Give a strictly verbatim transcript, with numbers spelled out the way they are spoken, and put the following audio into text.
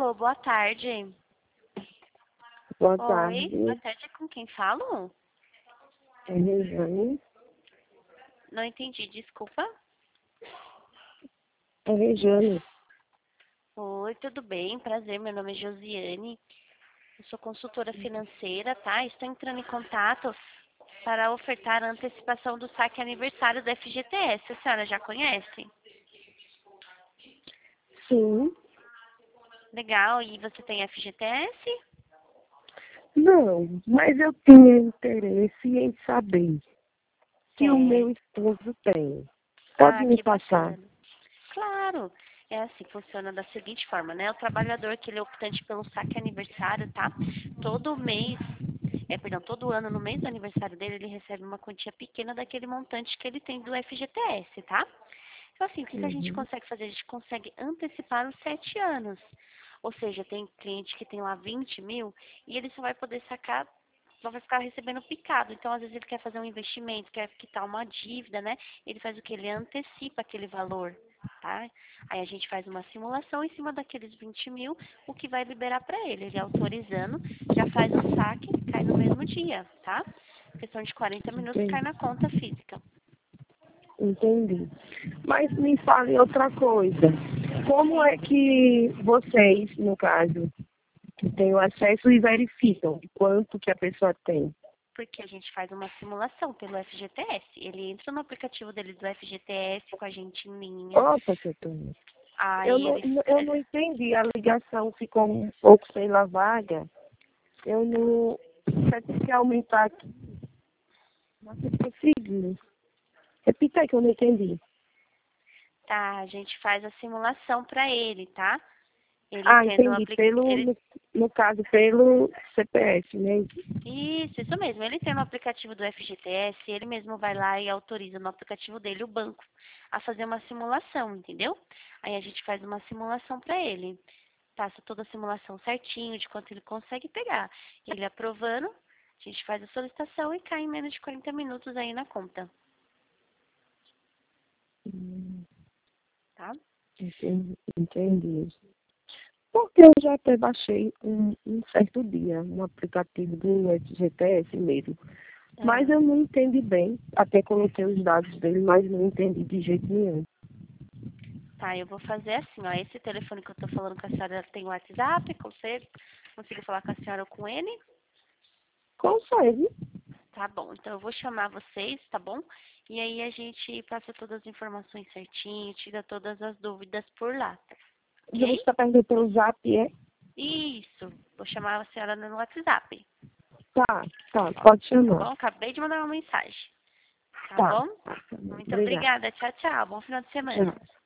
Alô, boa tarde. Boa Oi, tarde. boa tarde, com quem falo? É Rejane. Não entendi, desculpa. É Rejane. Oi, tudo bem? Prazer, meu nome é Josiane. Eu sou consultora financeira, tá? Estou entrando em contato para ofertar a antecipação do saque aniversário do F G T S. A senhora já conhece? Sim. Legal, e você tem F G T S? Não, mas eu tinha interesse em saber se o meu Certo. esposo tem. Pode Ah, me que passar? bacana. Claro, é assim, funciona da seguinte forma, né? O trabalhador que ele é optante pelo saque aniversário, tá? Todo mês, é, perdão, todo ano, no mês do aniversário dele, ele recebe uma quantia pequena daquele montante que ele tem do F G T S, tá? Então, assim, o que, que a gente Uhum. consegue fazer? A gente consegue antecipar os sete anos. Ou seja, tem cliente que tem lá vinte mil e ele só vai poder sacar, só vai ficar recebendo picado. Então, às vezes, ele quer fazer um investimento, quer quitar uma dívida, né? Ele faz o que? Ele antecipa aquele valor, tá? Aí a gente faz uma simulação em cima daqueles vinte mil, o que vai liberar para ele. Ele autorizando, já faz o saque, cai no mesmo dia, tá? Questão de quarenta minutos, cai Entendi. na conta física. Entendi. Mas me fale outra coisa. Como é que vocês, no caso, têm o acesso e verificam quanto que a pessoa tem? Porque a gente faz uma simulação pelo F G T S. Ele entra no aplicativo dele do F G T S com a gente em linha. Opa, Setúbal. Eu Aí não, ele. eu não entendi. A ligação ficou um pouco sem la vaga. Eu não. Você tem que aumentar aqui. Não sei se conseguiu. Repita aí que eu não entendi. Tá, a gente faz a simulação para ele, tá? Ele Ah, tendo o entendi. aplicativo. Pelo, Ele... no, no caso, pelo C P F, né? Isso, isso mesmo. Ele tem no aplicativo do F G T S, ele mesmo vai lá e autoriza no aplicativo dele o banco a fazer uma simulação, entendeu? Aí a gente faz uma simulação para ele. Passa toda a simulação certinho de quanto ele consegue pegar. Ele aprovando, a gente faz a solicitação e cai em menos de quarenta minutos aí na conta, Hum, tá? entendi, entendi. Porque eu já até baixei um, um certo dia um aplicativo do F G T S mesmo. Mas Aham. eu não entendi bem. Até coloquei os dados dele, mas não entendi de jeito nenhum. Tá, eu vou fazer assim, ó. Esse telefone que eu tô falando com a senhora tem o WhatsApp, consegue, consigo falar com a senhora ou com ele? Consegue? Tá bom, então eu vou chamar vocês, tá bom? E aí a gente passa todas as informações certinho, tira todas as dúvidas por lá, Você ok? está perguntando pelo zap, é? Isso, vou chamar a senhora no WhatsApp, Tá, tá, pode tá chamar. bom? Acabei de mandar uma mensagem, tá Tá, bom? tá, tá bom. Muito Obrigada. obrigada, tchau, tchau, bom final de semana. Tchau.